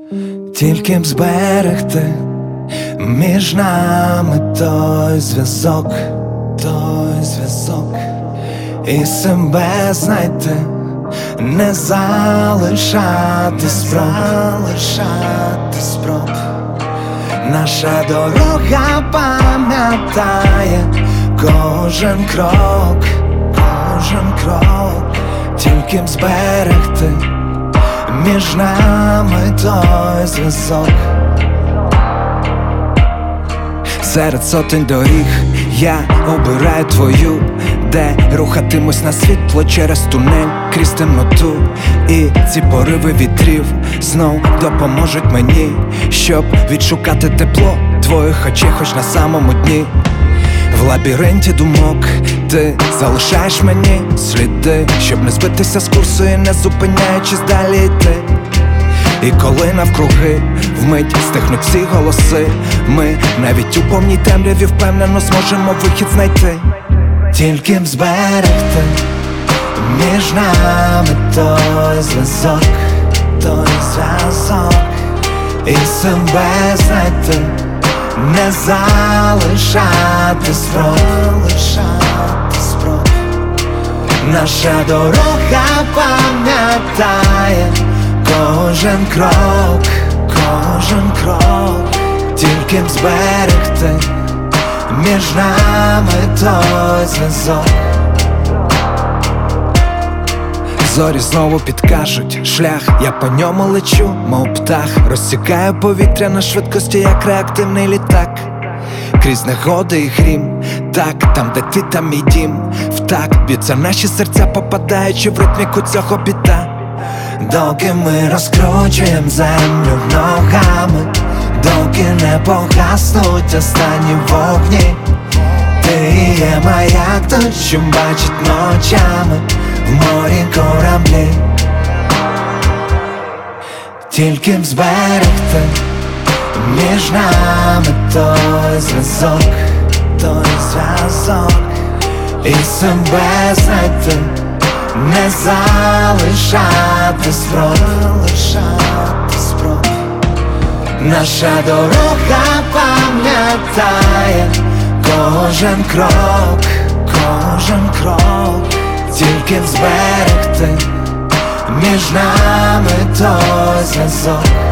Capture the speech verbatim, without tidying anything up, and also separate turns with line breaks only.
тільки б зберегти між нами той зв'язок, той зв'язок, і себе знайти, не залишати спроб, залишати спроб. Наша дорога пам'ятає кожен крок, кожен крок, тільки б зберегти між нами той зв'язок. Серед сотень доріг я обираю твою, де рухатимусь на світло через тунель, крізь темноту. І ці пориви вітрів знов допоможуть мені, щоб відшукати тепло твоїх очей хоч на самому дні. В лабіринті думок ти залишаєш мені сліди, щоб не збитися з курсу і не зупиняючись далі йти. І коли навкруги вмить стихнуть всі голоси, ми навіть у повній темряві впевнено зможемо вихід знайти. Тільки б зберегти між нами той зв'язок, той зв'язок, і себе знайти, не залишати спроб, залишати спроб. Наша дорога пам'ятає кожен крок, кожен крок, тільки б зберегти між нами той зв'язок. Зорі знову підкажуть шлях, я по ньому лечу, мов птах, розсікаю повітря на швидкості, як реактивний літак. Крізь негоди і грім, так, там де ти, там мій дім. В так б'ються наші серця, попадаючи в ритміку цього біта. Доки ми розкручуєм землю ногами, доки не погаснуть останні вогні. Ти є маяк, той, що бачить ночами в морі кораблі. Тільки б зберегти між нами той зв'язок, той зв'язок, і себе знайти, не залишати спроб, залишати спроб. Наша дорога пам'ятає кожен крок, кожен крок, тільки б зберегти між нами той зв'язок.